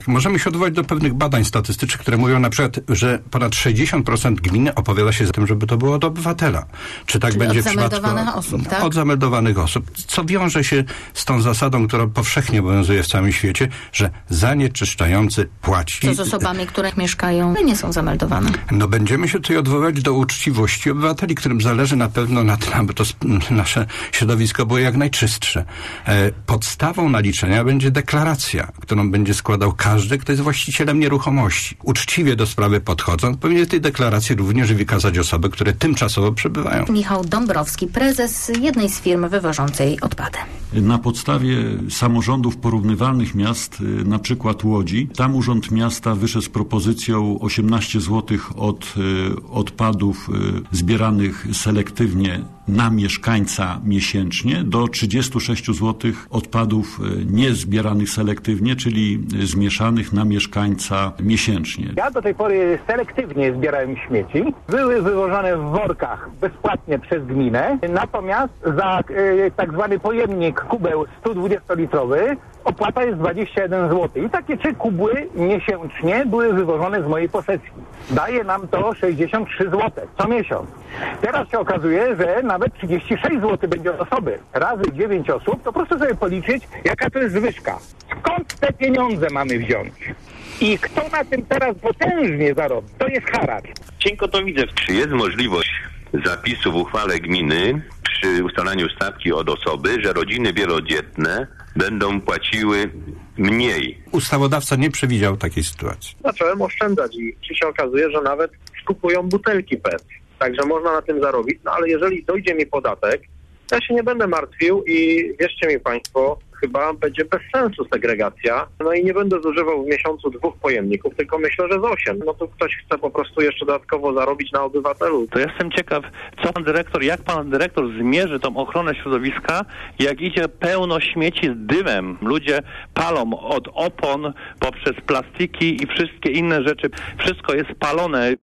Możemy się odwołać do pewnych badań statystycznych, które mówią na przykład, że ponad 60% gminy opowiada się za tym, żeby to było od obywatela. Czy tak czyli będzie od zameldowanych osób, tak? Od zameldowanych osób. Co wiąże się z tą zasadą, która powszechnie obowiązuje w całym świecie, że zanieczyszczający płaci. Co z osobami, które mieszkają i nie są zameldowane? No będziemy się tutaj odwoływać do uczciwości obywateli, którym zależy na pewno na tym, aby to nasze środowisko było jak najczystsze. Podstawą naliczenia będzie deklaracja, którą będzie składał każdy, kto jest właścicielem nieruchomości. Uczciwie do sprawy podchodząc, powinien w tej deklaracji również wykazać osoby, które tymczasowo przebywają. Michał Dąbrowski, prezes jednej z firm wywożącej odpady. Na podstawie samorządów porównywalnych miast, na przykład Łodzi, tam Urząd Miasta wyszedł z propozycją 18 zł od odpadów zbieranych selektywnie na mieszkańca miesięcznie do 36 zł odpadów niezbieranych selektywnie, czyli zmieszanych na mieszkańca miesięcznie. Ja do tej pory selektywnie zbierałem śmieci. Były wywożone w workach bezpłatnie przez gminę, natomiast za tak zwany pojemnik kubeł 120-litrowy opłata jest 21 zł. I takie 3 kubły miesięcznie były wywożone z mojej posesji. Daje nam to 63 zł co miesiąc. Teraz się okazuje, że nawet 36 zł będzie od osoby. Razy 9 osób, to proszę sobie policzyć, jaka to jest zwyżka. Skąd te pieniądze mamy wziąć? I kto na tym teraz potężnie zarobi? To jest haracz. Cienko to widzę. Czy jest możliwość zapisu w uchwale gminy przy ustalaniu stawki od osoby, że rodziny wielodzietne będą płaciły mniej? Ustawodawca nie przewidział takiej sytuacji. Zacząłem oszczędzać i się okazuje, że nawet skupują butelki PET. Także można na tym zarobić, no ale jeżeli dojdzie mi podatek, ja się nie będę martwił i wierzcie mi Państwo, chyba będzie bez sensu segregacja. No i nie będę zużywał w miesiącu 2 pojemników, tylko myślę, że z 8. No to ktoś chce po prostu jeszcze dodatkowo zarobić na obywatelu. To jestem ciekaw, jak pan dyrektor zmierzy tą ochronę środowiska, jak idzie pełno śmieci z dymem. Ludzie palą od opon poprzez plastiki i wszystkie inne rzeczy. Wszystko jest palone.